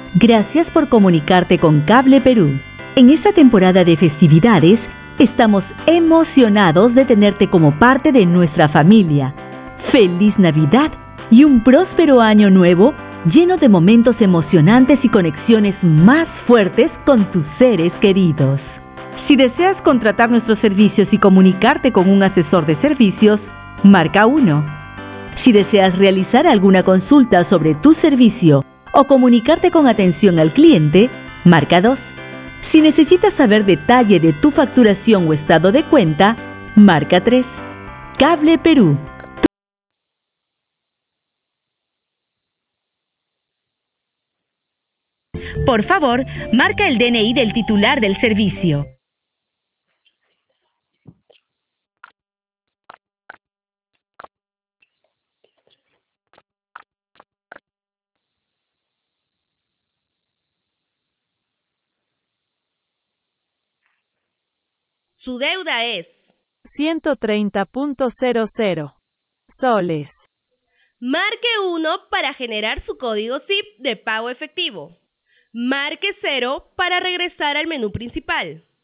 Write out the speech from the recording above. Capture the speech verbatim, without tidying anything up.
Gracias por comunicarte con Cable Perú. En esta temporada de festividades, estamos emocionados de tenerte como parte de nuestra familia. ¡Feliz Navidad y un próspero año nuevo lleno de momentos emocionantes y conexiones más fuertes con tus seres queridos! Si deseas contratar nuestros servicios y comunicarte con un asesor de servicios, marca uno. Si deseas realizar alguna consulta sobre tu servicio o comunicarte con atención al cliente, marca dos. Si necesitas saber detalle de tu facturación o estado de cuenta, marca tres. Cable Perú. Por favor, marca el D N I del titular del servicio. Su deuda es ciento treinta punto cero cero soles. Marque uno para generar su código S I P de pago efectivo. Marque cero para regresar al menú principal.